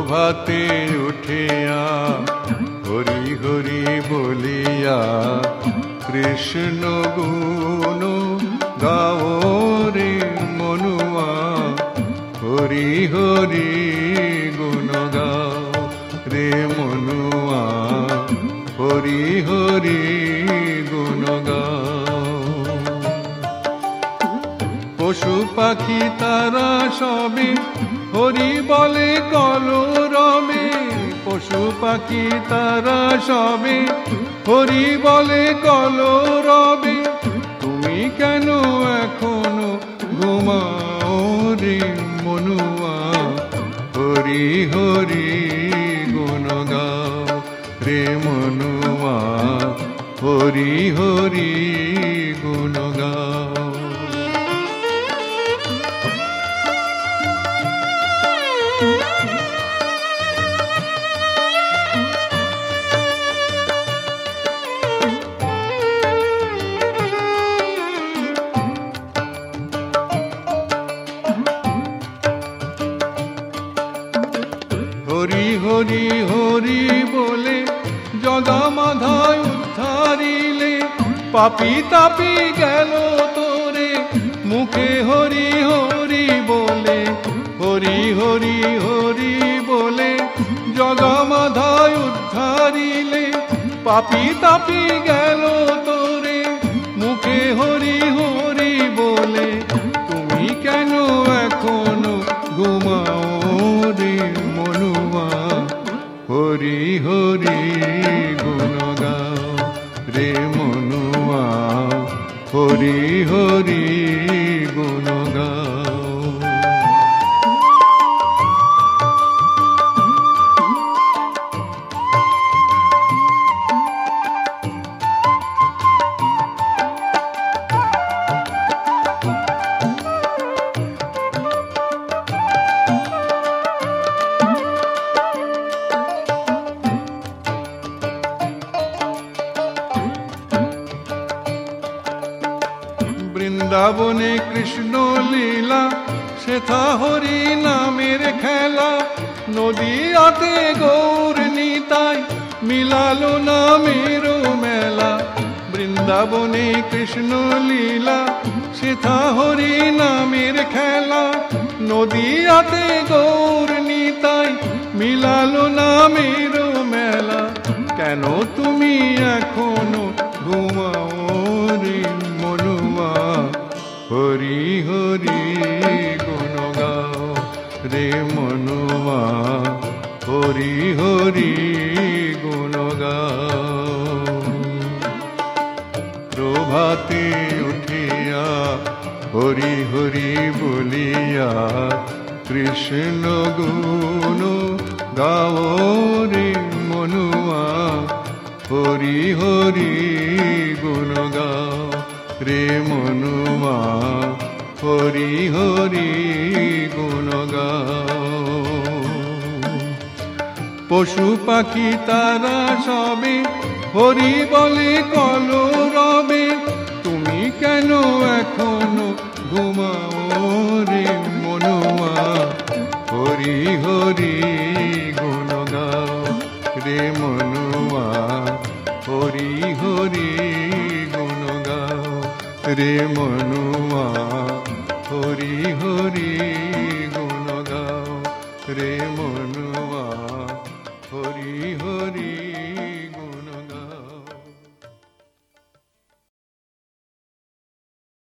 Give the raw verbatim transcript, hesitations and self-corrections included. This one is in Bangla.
প্রভাতে উঠিয়া হরি হরি বলিয়া কৃষ্ণ গুণ গাও রে মনুয়া, হরি হরি গুণ গাও রে মনুয়া, হরি হরি গুণ গাও। পশু পাখি তারা সবে হরি বলে কলরবে, পশু পাখি তারা সবে হরি বলে কলরবে, তুমি কেন এখনো ঘুমাও রে মনুয়া, হরি হরি গুণ গাও রে মনুয়া, হরি হরি গুণ গাও। হরি হরি হরি বলে জগমাধায় উদ্ধারিলে, পাপি তাপি গেল তোরে মুখে হরি হরি বলে, হরি হরি হরি বলে জগমাধায় উদ্ধারিলে, পাপি তাপি গেল তোরে মুখে হরি হরি বলে, তুমি কেন এখনো ঘুমাও রে মনুয়া, হরি হরি গুণ গাও রে মনুয়া, হরি হরি গুণ গাও। বৃন্দাবনে কৃষ্ণ লীলা সেথা হরি নামের খেলা, নদীয়াতে গৌর নিতাই মিলালো নামের মেলা। বৃন্দাবনে কৃষ্ণ লীলা সেথা হরি নামের খেলা, নদীয়াতে গৌর নিতাই মিলালো নামের মেলা, কেন তুমি এখনো ঘুমাও রে মনুয়া, হরি হরি গুণ গাও রে মনুয়া, হরি হরি গুণ গাও। প্রভাতে উঠিয়া হরি হরি বলিয়া কৃষ্ণ গুণ গাও রে মনুয়া, হরি হরি গুণ গাও রে মনুয়া, হরি হরি গুণ গাও। পশু পাখি তারা সবে হরি বলে কলরবে, তুমি কেন এখনো ঘুমাও রে মনুয়া, হরি হরি গুণ গাও রে মনুয়া, হরি হরি গুণ গাও রে মনুয়া, হরি হরি গুণ গাও রে মনুয়া।